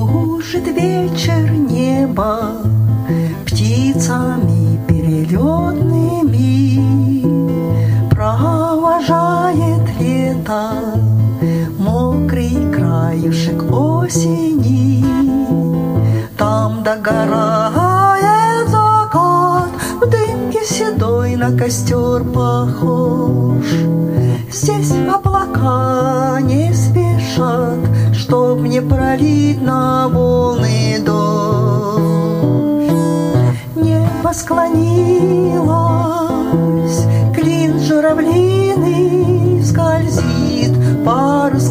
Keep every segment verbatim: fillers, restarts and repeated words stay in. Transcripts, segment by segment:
Кружит вечер небо птицами перелетными, провожает лето мокрый краюшек осени. Там догорает закат, в дымке седой на костер похож. Здесь облака не спешат, чтоб не пролить на волны дождь. Небо склонилось, клин журавлиный скользит, парус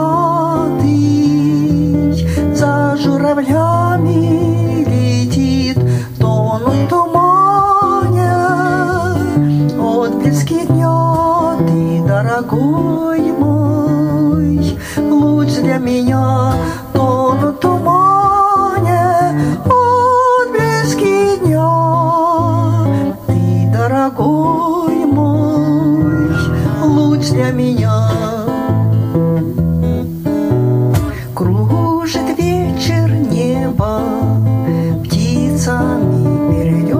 крылатый за журавлями летит. Тонут в тумане отблески дня, ты, дорогой мой, луч для меня. Тонут в тумане отблески дня, ты, дорогой мой, луч для меня. Кружит вечер небо птицами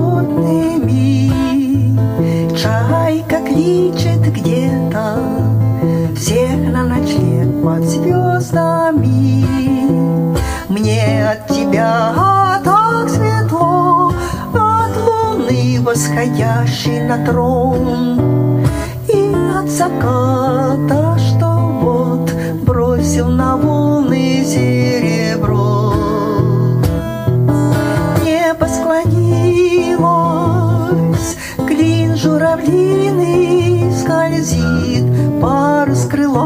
перелетными, чайка кличет где-то всех на ночлег под звездами. Мне от тебя так светло, от луны, восходящей на трон, и от заката, что вот бросил на волны серебро. Небо склонилось, клин журавлиный скользит, парус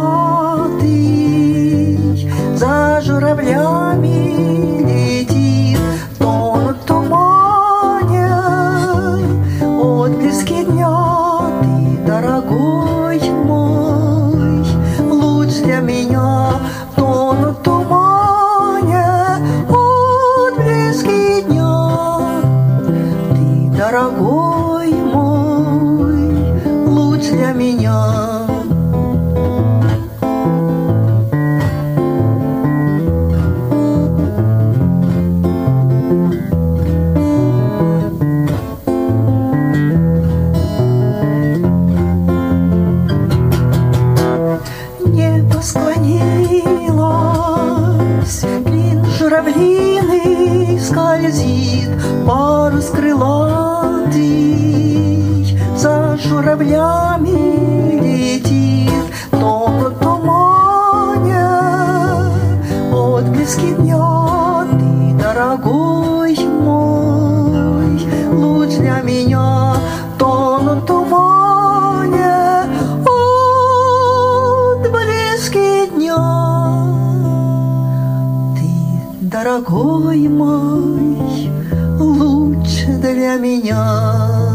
крылатый за журавлями летит. Тонут в тумане отблески дня, ты, дорогой мой, луч для меня. Тонут в тумане отблески дня, ты, дорогой мой, луч для меня. Небо склонилось, клин журавлиный скользит, парус крылатый за журавлями летит. Тонут в тумане отблески дня, ты, дорогой мой, луч для меня. Тонут в тумане отблески дня, ты, дорогой мой, луч для меня.